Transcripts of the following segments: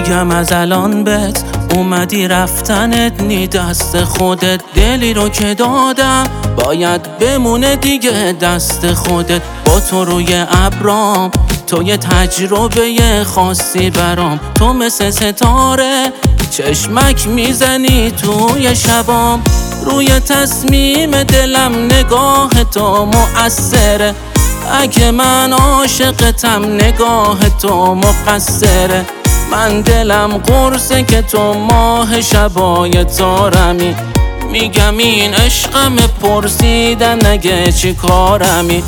میگم از الان بهت اومدی رفتنت نی دست خودت. دلی رو که دادم باید بمونه دیگه دست خودت. با تو روی ابرام تو یه تجربه خاصی برام. تو مثل ستاره چشمک میزنی توی شبام. روی تصمیم دلم نگاه تو مؤثره. اگه من عاشقتم نگاه تو مقصره. من دلم قرصه که تو ماه شبای تارمی. میگم این عشقم پرسیدن اگه چی کارمی.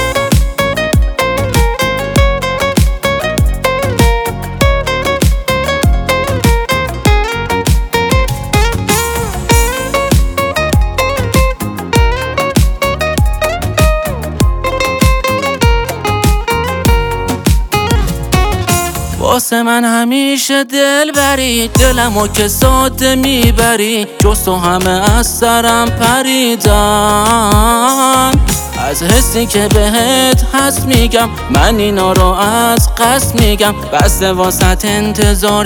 واسه من همیشه دل بری، دلمو که ساده میبری. جز تو همه از سرم پریدن. از حسی که بهت هست میگم من اینا رو از قصد میگم. بسته واسط انتظار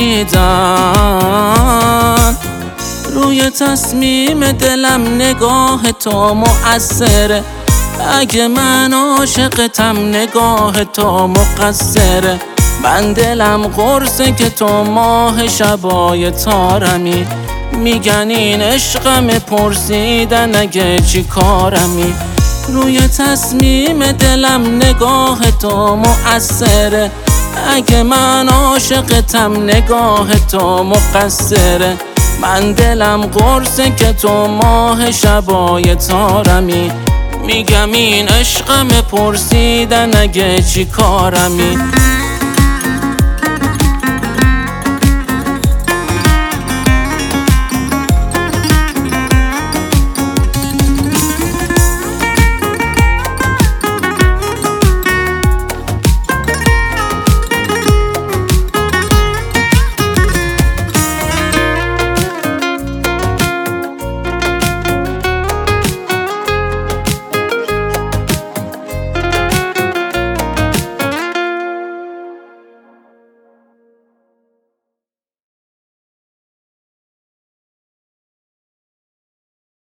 کشیدن. روی تصمیم دلم نگاه تو مؤثره. اگه من عاشقتم نگاه تو مقصره. من دلم قرصه که تو ماه شبای تارمی. میگن این عشقم پرسیدن اگه چی کارمی. روی تصمیم دلم نگاه تو مؤثره. اگه من عاشقتم نگاه تو مقصره. من دلم قرصه که تو ماه شبای تارمی. میگم این عشقم پرسیدن اگه چی کارمی.